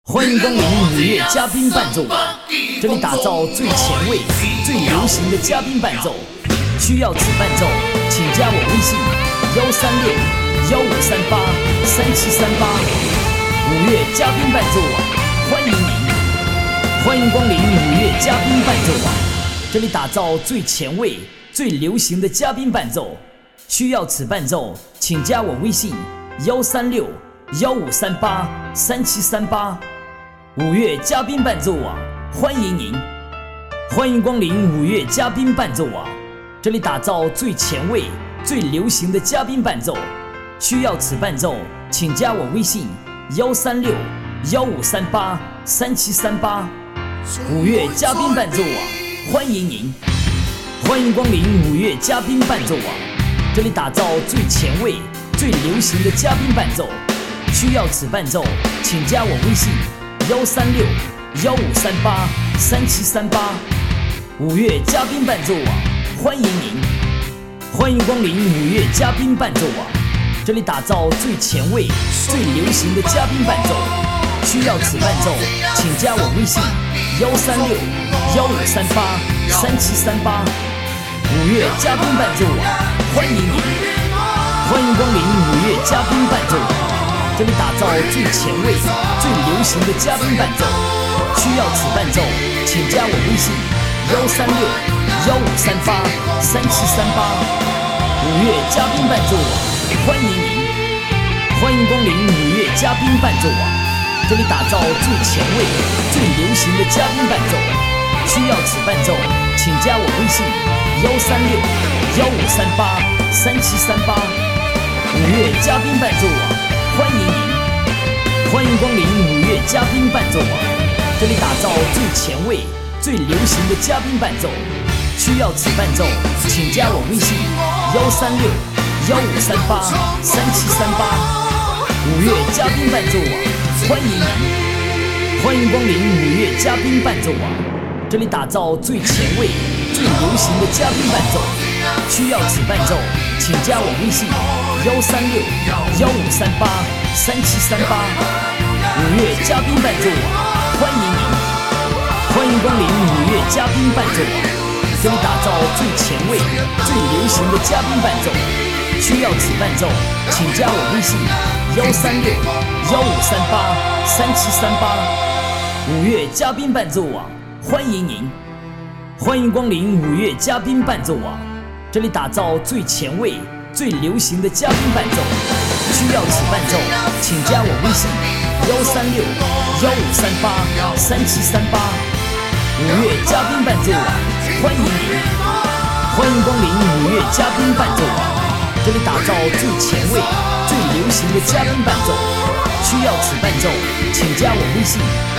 欢迎光临五月嘉宾伴奏网，这里打造最前卫、最流行的嘉宾伴奏。需要此伴奏，请加我微信136-1538-3738。五月嘉宾伴奏网，欢迎您！欢迎光临五月嘉宾伴奏网，这里打造最前卫、最流行的嘉宾伴奏。需要此伴奏，请加我微信136-1538-3738。五月嘉宾伴奏网，欢迎您！欢迎光临五月嘉宾伴奏网，这里打造最前卫、最流行的嘉宾伴奏。需要此伴奏，请加我微信136-1538-3738。五月嘉宾伴奏网，欢迎您！欢迎光临五月嘉宾伴奏网，这里打造最前卫、最流行的嘉宾伴奏。需要此伴奏，请加我微信136-1538-3738。五月嘉宾伴奏网，欢迎您！欢迎光临五月嘉宾伴奏网，这里打造最前卫、最流行的嘉宾伴奏。需要此伴奏，请加我微信136-1538-3738。五月嘉宾伴奏网，欢迎您！欢迎光临五月嘉宾伴奏网，这里打造最前卫、最流行的嘉宾伴奏。需要此伴奏，请加我微信136-1538-3738。五月嘉宾伴奏网，欢迎您！欢迎光临五月嘉宾伴奏网，这里打造最前卫、最流行的嘉宾伴奏。需要此伴奏，请加我微信136-1538-3738。五月嘉宾伴奏网，欢迎您！欢迎光临五月嘉宾伴奏网，这里打造最前卫、最流行的嘉宾伴奏。需要此伴奏，请加我微信136-1538-3738。五月嘉宾伴奏网，欢迎您！欢迎光临五月嘉宾伴奏网，这里打造最前卫、最流行的嘉宾伴奏。需要此伴奏，请加我微信136-1538-3738。五月嘉宾伴奏网，欢迎您！欢迎光临五月嘉宾伴奏网，这里打造最前卫、最流行的嘉宾伴奏。需要此伴奏，请加我微信136-1538-3738。五月嘉宾伴奏网，欢迎您！欢迎光临五月嘉宾伴奏网，这里打造最前卫、最流行的嘉宾伴奏。需要此伴奏，请加我微信136-1538-3738。五月嘉宾伴奏网，欢迎您！欢迎光临五月嘉宾伴奏网，这里打造最前卫、最流行的嘉宾伴奏。需要此伴奏，请加我微信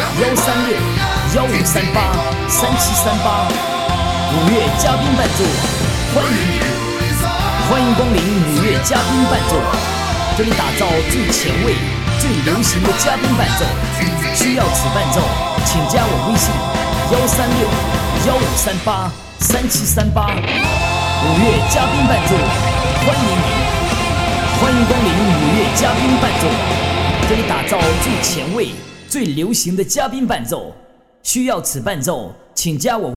136-1538-3738。五月嘉宾伴奏网，欢迎您！欢迎光临五月嘉宾伴奏网，这里打造最前卫、最流行的嘉宾伴奏。需要此伴奏，请加我微信136-1538-3738。五月嘉宾伴奏网，欢迎您！欢迎光临五月嘉宾伴奏网，这里打造最前卫、最流行的嘉宾伴奏。需要此伴奏，请加我